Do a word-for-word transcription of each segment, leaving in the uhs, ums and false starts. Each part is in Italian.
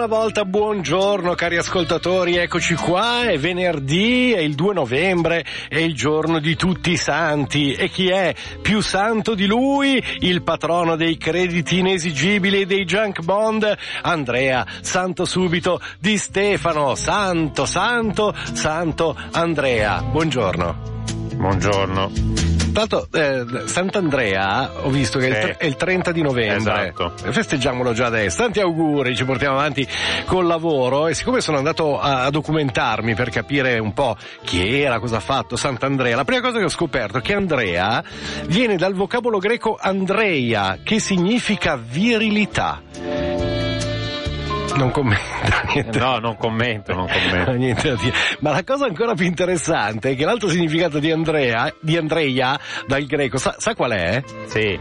una volta buongiorno cari ascoltatori, eccoci qua, è venerdì, è il due novembre, è il giorno di tutti i santi. E chi è più santo di lui? Il patrono dei crediti inesigibili e dei junk bond, Andrea Santo Subito Di Stefano. Santo, santo, santo Andrea, buongiorno. Buongiorno. Tanto eh, Sant'Andrea ho visto che sì. è, il, è il trenta di novembre. Esatto. Festeggiamolo già adesso. Tanti auguri, ci portiamo avanti col lavoro. E siccome sono andato a, a documentarmi per capire un po' chi era, cosa ha fatto Sant'Andrea, la prima cosa che ho scoperto è che Andrea viene dal vocabolo greco Andreia, che significa virilità. Non commento niente. No, non commento, non commento. Niente da dire. Ma la cosa ancora più interessante è che l'altro significato di Andrea, di Andreia, dal greco, sa, sa qual è? Sì.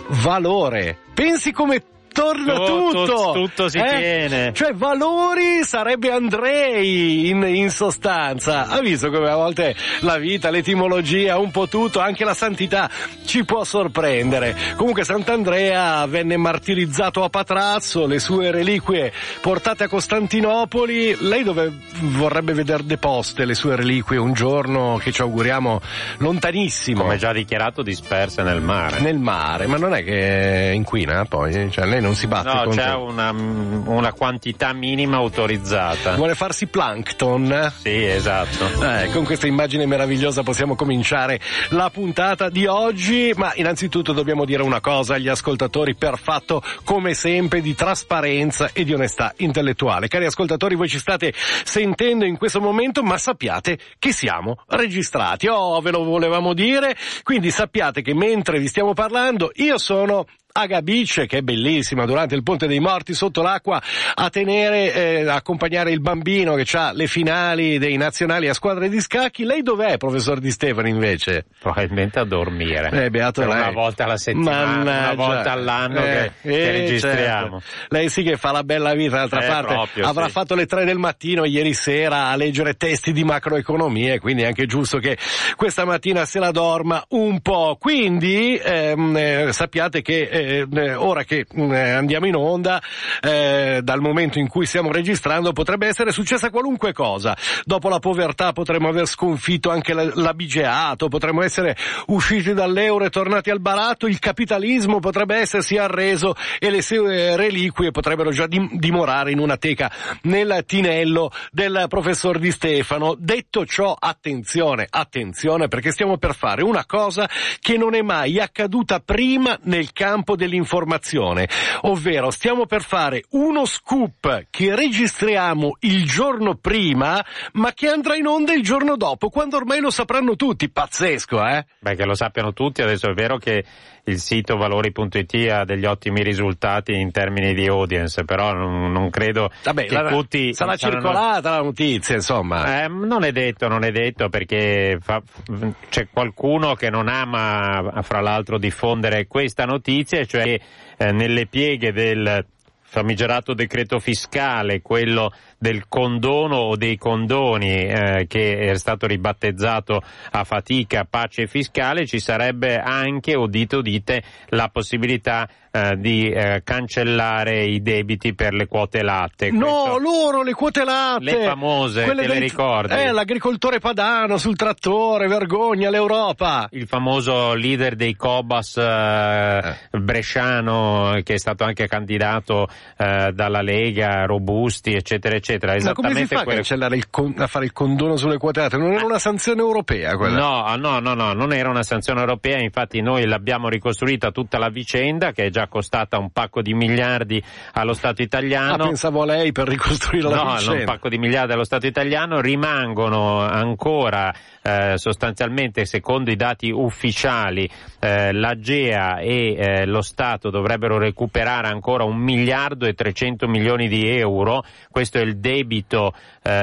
Valore. Pensi come torna tutto, tutto, tutto si eh? tiene. Cioè valori sarebbe Andrei in, in sostanza. Ha visto come a volte la vita, l'etimologia, un po' tutto, anche la santità ci può sorprendere. Comunque Sant'Andrea venne martirizzato a Patrazzo, le sue reliquie portate a Costantinopoli. Lei dove vorrebbe vedere deposte le sue reliquie un giorno, che ci auguriamo lontanissimo? Come già dichiarato, disperse nel mare. Nel mare, ma non è che inquina poi? Cioè lei non si batte no, contro... c'è una, una quantità minima autorizzata. Vuole farsi plankton? Sì, esatto. Eh, con questa immagine meravigliosa possiamo cominciare la puntata di oggi, ma innanzitutto dobbiamo dire una cosa agli ascoltatori per fatto, come sempre, di trasparenza e di onestà intellettuale. Cari ascoltatori, voi ci state sentendo in questo momento, ma sappiate che siamo registrati. Oh, ve lo volevamo dire, quindi sappiate che mentre vi stiamo parlando io sono a Gabice, che è bellissima, durante il Ponte dei Morti sotto l'acqua a tenere, eh, accompagnare il bambino che ha le finali dei nazionali a squadre di scacchi. Lei dov'è, professor Di Stefano, invece? Probabilmente a dormire. Eh, beato per lei. Una volta alla settimana, Mannaggia. Una volta all'anno eh, che, eh, che registriamo. Certo. Lei sì che fa la bella vita, d'altra eh, parte proprio, avrà sì. fatto le tre del mattino ieri sera a leggere testi di macroeconomia, quindi è anche giusto che questa mattina se la dorma un po'. Quindi ehm, eh, sappiate che eh, ora che eh, andiamo in onda, eh, dal momento in cui stiamo registrando potrebbe essere successa qualunque cosa. Dopo la povertà potremmo aver sconfitto anche l'abigeato, potremmo essere usciti dall'euro e tornati al baratto, il capitalismo potrebbe essersi arreso e le sue reliquie potrebbero già dim- dimorare in una teca nel tinello del professor Di Stefano. Detto ciò, attenzione, attenzione, perché stiamo per fare una cosa che non è mai accaduta prima nel campo dell'informazione, ovvero stiamo per fare uno scoop che registriamo il giorno prima ma che andrà in onda il giorno dopo, quando ormai lo sapranno tutti. Pazzesco, eh? Beh, che lo sappiano tutti. Adesso è vero che il sito valori punto it ha degli ottimi risultati in termini di audience, però non, non credo Vabbè, che la, tutti sarà saranno... circolata la notizia, insomma. Eh, non è detto, non è detto, perché fa, c'è qualcuno che non ama, fra l'altro, diffondere questa notizia, cioè che eh, nelle pieghe del famigerato decreto fiscale, quello del condono o dei condoni, eh, che è stato ribattezzato a fatica pace fiscale, ci sarebbe anche, udite udite, la possibilità eh, di eh, cancellare i debiti per le quote latte. No, Questo... loro, le quote latte! Le famose, quelle te dei... le ricordi? Eh, l'agricoltore padano sul trattore, vergogna, l'Europa! Il famoso leader dei Cobas eh, eh. bresciano, che è stato anche candidato eh, dalla Lega, Robusti, eccetera, eccetera. Ma come si fa a cancellare il con... a fare il condono sulle quote latte? Non era una sanzione europea quella? No, no, no, no, non era una sanzione europea, infatti noi l'abbiamo ricostruita tutta la vicenda, che è già costata un pacco di miliardi allo Stato italiano. Ah, pensavo a lei per ricostruire la no, vicenda. No, un pacco di miliardi allo Stato italiano, rimangono ancora eh, sostanzialmente, secondo i dati ufficiali, eh, l'Agea e eh, lo Stato dovrebbero recuperare ancora un miliardo e trecento milioni di euro. Questo è il debito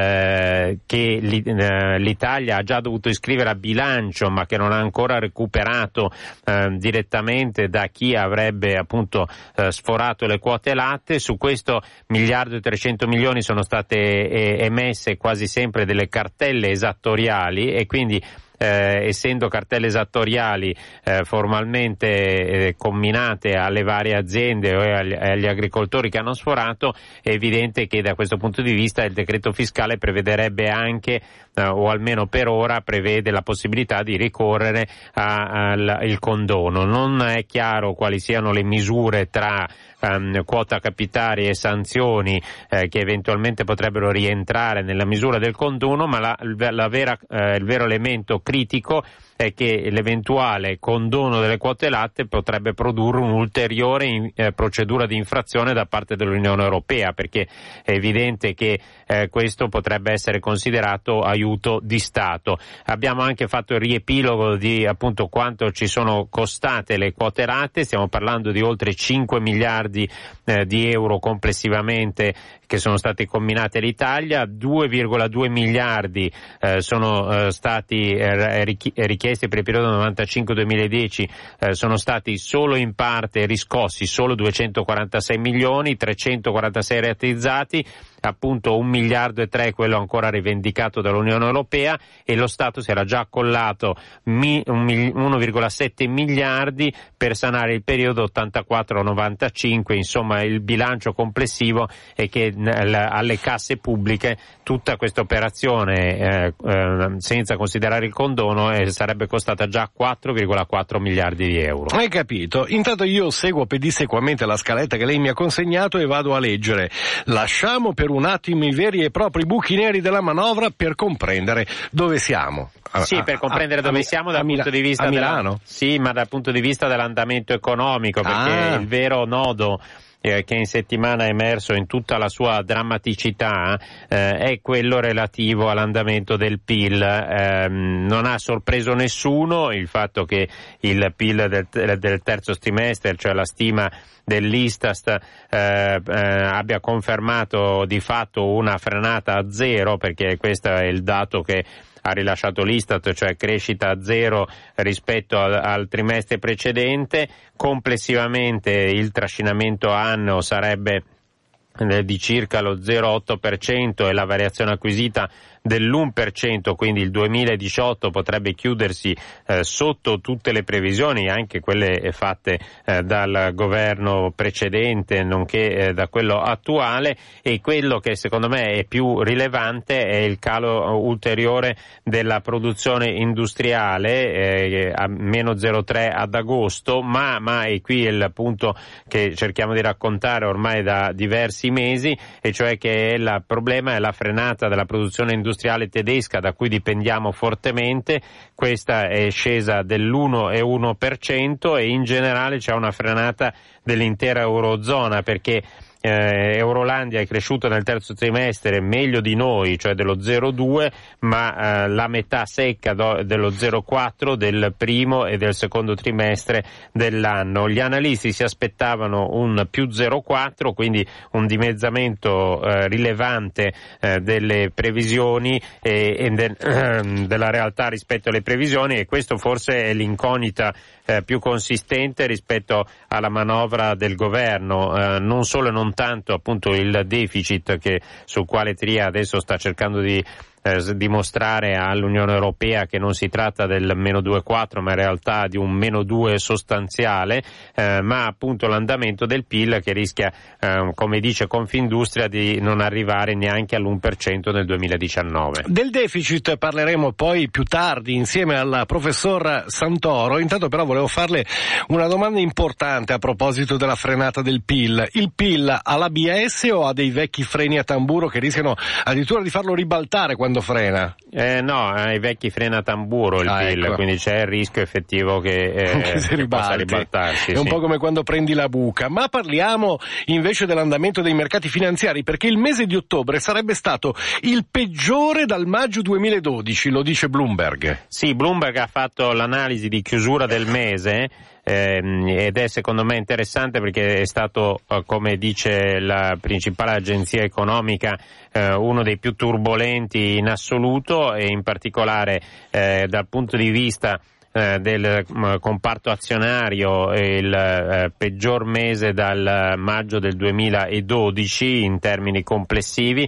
eh, che l'Italia ha già dovuto iscrivere a bilancio, ma che non ha ancora recuperato eh, direttamente da chi avrebbe appunto eh, sforato le quote latte. Su questo miliardo e trecento milioni sono state eh, emesse quasi sempre delle cartelle esattoriali, e quindi eh, essendo cartelle esattoriali eh, formalmente eh, comminate alle varie aziende o agli, agli agricoltori che hanno sforato, è evidente che da questo punto di vista il decreto fiscale prevederebbe anche, eh, o almeno per ora prevede la possibilità di ricorrere al condono. Non è chiaro quali siano le misure tra Um, quota capitali e sanzioni eh, che eventualmente potrebbero rientrare nella misura del condono, ma la, la vera, eh, il vero elemento critico è che l'eventuale condono delle quote latte potrebbe produrre un'ulteriore in, eh, procedura di infrazione da parte dell'Unione Europea, perché è evidente che eh, questo potrebbe essere considerato aiuto di Stato. Abbiamo anche fatto il riepilogo di appunto quanto ci sono costate le quote latte, stiamo parlando di oltre cinque miliardi eh, di euro complessivamente che sono stati comminati all'Italia, due virgola due miliardi eh, sono eh, stati eh, richiesti per il periodo novantacinque duemiladieci, eh, sono stati solo in parte riscossi, solo duecentoquarantasei milioni, trecentoquarantasei rateizzati, appunto un miliardo e tre quello ancora rivendicato dall'Unione Europea, e lo Stato si era già accollato uno virgola sette miliardi per sanare il periodo ottantaquattro novantacinque. Insomma, il bilancio complessivo è che alle casse pubbliche tutta questa operazione eh, eh, senza considerare il condono eh, sarebbe costata già quattro virgola quattro miliardi di euro. Hai capito? Intanto io seguo pedissequamente la scaletta che lei mi ha consegnato e vado a leggere. Lasciamo per un attimo i veri e propri buchi neri della manovra per comprendere dove siamo. A, sì, per comprendere a, dove a, siamo dal punto di vista a della, Milano. Sì, ma dal punto di vista dell'andamento economico, perché ah. il vero nodo Eh, che in settimana è emerso in tutta la sua drammaticità eh, è quello relativo all'andamento del P I L. Eh, non ha sorpreso nessuno il fatto che il P I L del, del terzo trimestre, cioè la stima dell'Istat, eh, eh, abbia confermato di fatto una frenata a zero, perché questo è il dato che ha rilasciato l'Istat, cioè crescita a zero rispetto al, al trimestre precedente. Complessivamente il trascinamento anno sarebbe di circa lo zero virgola otto per cento e la variazione acquisita dell'uno per cento, quindi il duemiladiciotto potrebbe chiudersi eh, sotto tutte le previsioni, anche quelle fatte eh, dal governo precedente nonché eh, da quello attuale, e quello che secondo me è più rilevante è il calo ulteriore della produzione industriale eh, a meno zero virgola tre ad agosto, ma, ma e qui è il punto che cerchiamo di raccontare ormai da diversi mesi, e cioè che il problema è la frenata della produzione industriale tedesca, da cui dipendiamo fortemente. Questa è scesa dell'uno virgola uno per cento e in generale c'è una frenata dell'intera Eurozona, perché Eh, Eurolandia è cresciuta nel terzo trimestre meglio di noi, cioè dello zero virgola due, ma eh, la metà secca do, dello zero virgola quattro del primo e del secondo trimestre dell'anno. Gli analisti si aspettavano un più zero virgola quattro, quindi un dimezzamento eh, rilevante eh, delle previsioni e, e de, eh, della realtà rispetto alle previsioni, e questo forse è l'incognita eh, più consistente rispetto alla manovra del governo, eh, non solo e non tanto appunto il deficit che sul quale Tria adesso sta cercando di eh, dimostrare all'Unione Europea che non si tratta del meno due virgola quattro ma in realtà di un meno due sostanziale, eh, ma appunto l'andamento del P I L che rischia, eh, come dice Confindustria, di non arrivare neanche all'uno per cento nel duemiladiciannove. Del deficit parleremo poi più tardi insieme al professor Santoro. Intanto però volevo farle una domanda importante a proposito della frenata del P I L. Il P I L ha l'A B S o ha dei vecchi freni a tamburo che rischiano addirittura di farlo ribaltare quando frena? Eh, no, ai vecchi freni a tamburo il ah, P I L, ecco. Quindi c'è il rischio effettivo che, eh, che, si che possa ribaltarsi. È un sì. po' come quando prendi la buca. Ma parliamo invece dell'andamento dei mercati finanziari, perché il mese di ottobre sarebbe stato il peggiore dal maggio duemiladodici, lo dice Bloomberg. Sì, Bloomberg ha fatto l'analisi di chiusura del mese ehm, ed è secondo me interessante perché è stato, eh, come dice la principale agenzia economica, eh, uno dei più turbolenti in assoluto, e in particolare eh, dal punto di vista Eh, del um, comparto azionario è il eh, peggior mese dal maggio del duemiladodici in termini complessivi.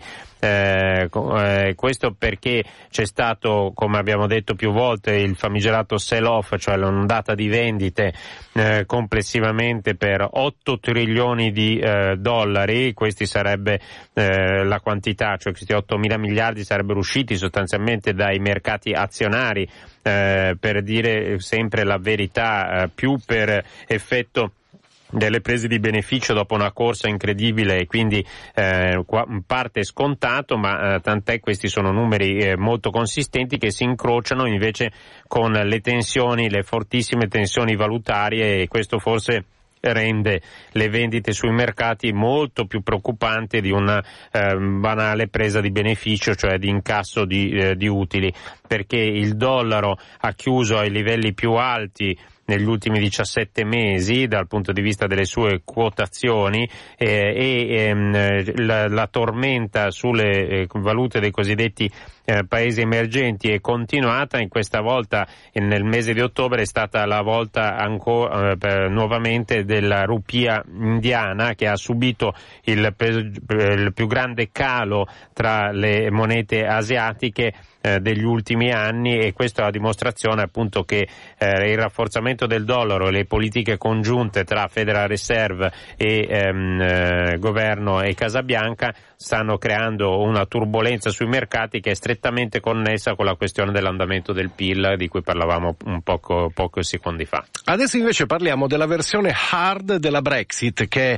Eh, eh, questo perché c'è stato, come abbiamo detto più volte, il famigerato sell-off, cioè l'ondata di vendite eh, complessivamente per otto trilioni di eh, dollari. Questi sarebbe eh, la quantità, cioè questi ottomila miliardi sarebbero usciti sostanzialmente dai mercati azionari, eh, per dire sempre la verità, eh, più per effetto delle prese di beneficio dopo una corsa incredibile, e quindi eh, in parte scontato, ma eh, tant'è, questi sono numeri eh, molto consistenti che si incrociano invece con le tensioni, le fortissime tensioni valutarie, e questo forse rende le vendite sui mercati molto più preoccupanti di una eh, banale presa di beneficio, cioè di incasso di, eh, di utili, perché il dollaro ha chiuso ai livelli più alti negli ultimi diciassette mesi dal punto di vista delle sue quotazioni, eh, e ehm, la, la tormenta sulle eh, valute dei cosiddetti eh, paesi emergenti è continuata. In questa volta, nel mese di ottobre, è stata la volta ancora eh, nuovamente della rupia indiana, che ha subito il, il più grande calo tra le monete asiatiche eh, degli ultimi anni, e questa è la dimostrazione appunto che eh, il rafforzamento del dollaro e le politiche congiunte tra Federal Reserve e ehm, eh, governo e Casa Bianca stanno creando una turbolenza sui mercati che è strettamente connessa con la questione dell'andamento del P I L di cui parlavamo un poco, poco secondi fa. Adesso invece parliamo della versione hard della Brexit, che è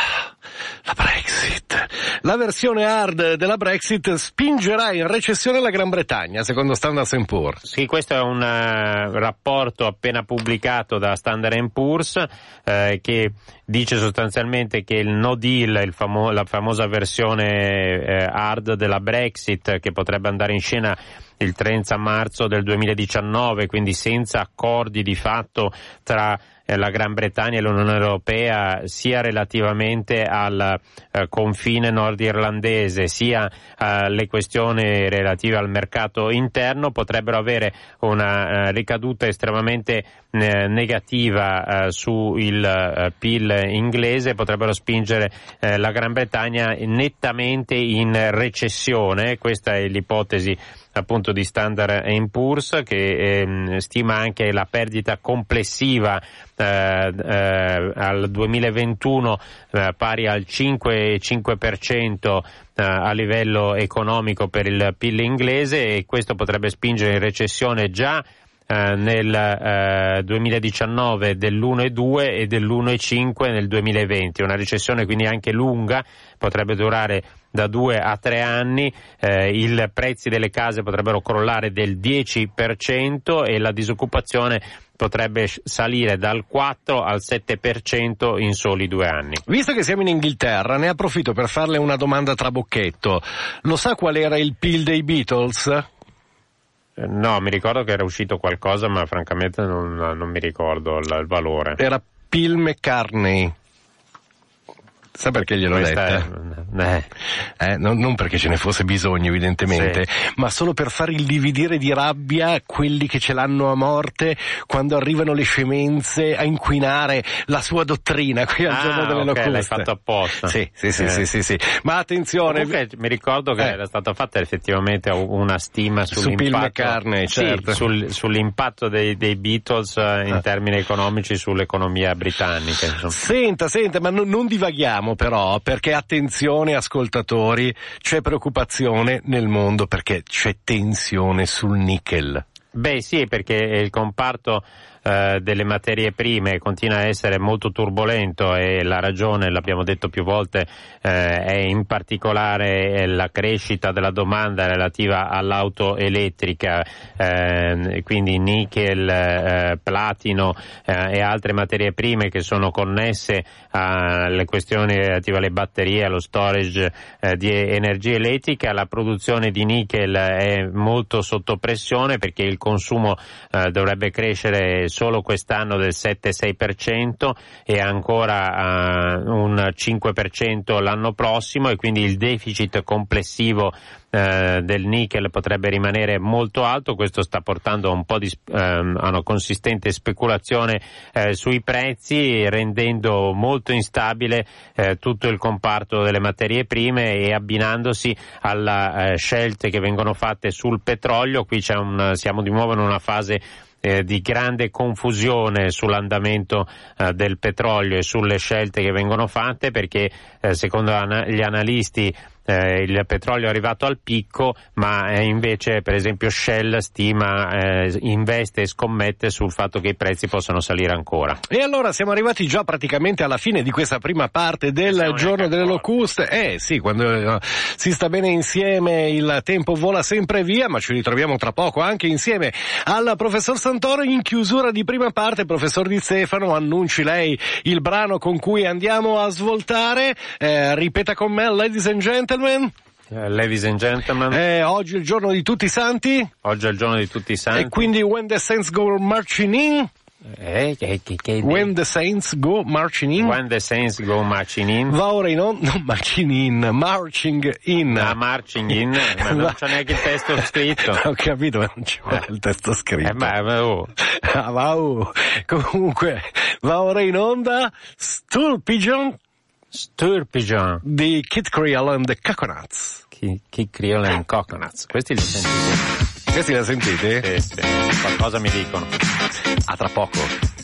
la Brexit. La versione hard della Brexit spingerà in recessione la Gran Bretagna, secondo Standard and Poor's. Sì, questo è un uh, rapporto appena pubblicato da Standard and Poor's eh, che dice sostanzialmente che il no deal, il famo- la famosa versione eh, hard della Brexit, che potrebbe andare in scena il trenta marzo del duemiladiciannove, quindi senza accordi di fatto tra eh, la Gran Bretagna e l'Unione Europea, sia relativamente al eh, confine nordirlandese, sia alle eh, questioni relative al mercato interno, potrebbero avere una eh, ricaduta estremamente eh, negativa eh, sul eh, P I L inglese, potrebbero spingere eh, la Gran Bretagna nettamente in recessione. Questa è l'ipotesi appunto di Standard and Poor's, che eh, stima anche la perdita complessiva eh, eh, al duemilaventuno eh, pari al cinque virgola cinque per cento eh, a livello economico per il P I L inglese, e questo potrebbe spingere in recessione già Uh, nel uh, duemiladiciannove dell'uno virgola due e dell'uno virgola cinque nel duemilaventi. Una recessione quindi anche lunga, potrebbe durare da due a tre anni, eh, i prezzi delle case potrebbero crollare del dieci per cento e la disoccupazione potrebbe salire dal quattro al sette per cento in soli due anni. Visto che siamo in Inghilterra, ne approfitto per farle una domanda trabocchetto. Lo sa qual era il P I L dei Beatles? No, mi ricordo che era uscito qualcosa, ma francamente non, non mi ricordo il, il valore. Era Paul McCartney. Sa perché gliel'ho detta? È... Eh, non, non perché ce ne fosse bisogno evidentemente, sì, ma solo per fare il dividire di rabbia quelli che ce l'hanno a morte quando arrivano le scemenze a inquinare la sua dottrina qui al ah, giorno delle okay, locuste. L'hai fatto apposta. Sì, sì, sì, eh. sì, sì, sì. Ma attenzione. Comunque, mi ricordo che eh. era stata fatta effettivamente una stima sull'impatto, su Paul McCartney, certo. Sì, sul, sull'impatto dei, dei Beatles eh, in ah. termini economici sull'economia britannica. Insomma. Senta, senta, ma non, non divaghiamo però, perché attenzione ascoltatori, c'è preoccupazione nel mondo perché c'è tensione sul nickel. Beh sì, perché il comparto eh, delle materie prime continua a essere molto turbolento, e la ragione, l'abbiamo detto più volte, eh, è in particolare la crescita della domanda relativa all'auto elettrica, eh, quindi nickel, eh, platino eh, e altre materie prime che sono connesse alle questioni relative alle batterie, allo storage eh, di energia elettrica. La produzione di nickel è molto sotto pressione perché il consumo eh, dovrebbe crescere solo quest'anno del sette sei per cento e ancora uh, un cinque per cento l'anno prossimo, e quindi il deficit complessivo eh, del nickel potrebbe rimanere molto alto. Questo sta portando a un po' di ehm, a una consistente speculazione eh, sui prezzi, rendendo molto instabile eh, tutto il comparto delle materie prime e abbinandosi alle eh, scelte che vengono fatte sul petrolio. Qui c'è un, siamo di nuovo in una fase Eh, di grande confusione sull'andamento eh, del petrolio e sulle scelte che vengono fatte, perché eh, secondo ana- gli analisti eh, il petrolio è arrivato al picco, ma eh, invece per esempio Shell stima, eh, investe e scommette sul fatto che i prezzi possano salire ancora. E allora siamo arrivati già praticamente alla fine di questa prima parte del siamo giorno delle locuste. Eh sì, quando uh, si sta bene insieme il tempo vola sempre via, ma ci ritroviamo tra poco anche insieme al professor Santoro in chiusura di prima parte. Professor Di Stefano, annunci lei il brano con cui andiamo a svoltare, eh, ripeta con me, ladies and gentlemen. Uh, ladies and gentlemen, eh, oggi è il giorno di tutti i santi. Oggi è il giorno di tutti i santi. E quindi when the saints go marching in. Eh, che, che, che when the saints go marching in. When the saints go marching in. Va ora in onda, non marching in, marching in. Ah, marching in, ma non c'è neanche il testo scritto. Ho capito, ma non ci vuole il testo scritto. Eh, ma, ma oh. Ah, va, oh. Comunque, va ora in onda Stool Pigeon. Stool Pigeon di Kid Creole and the Coconuts. Kid, Kid Creole and Coconuts. Questi li sentite? Questi li sentite? Sì, sì. Qualcosa mi dicono. A tra poco.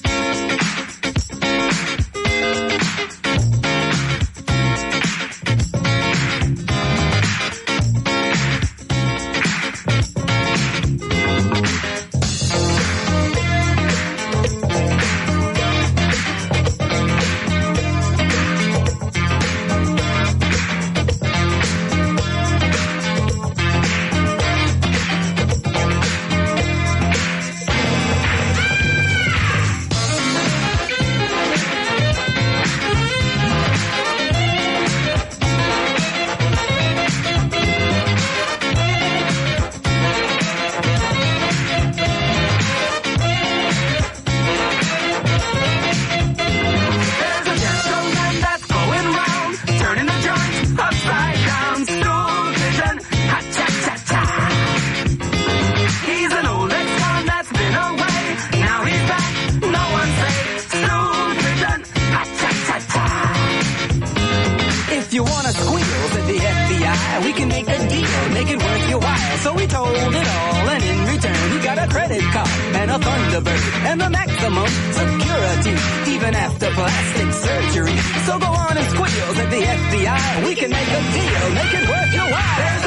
And the maximum security, even after plastic surgery. So go on and squeals at the F B I. We can make a deal, make it worth your while.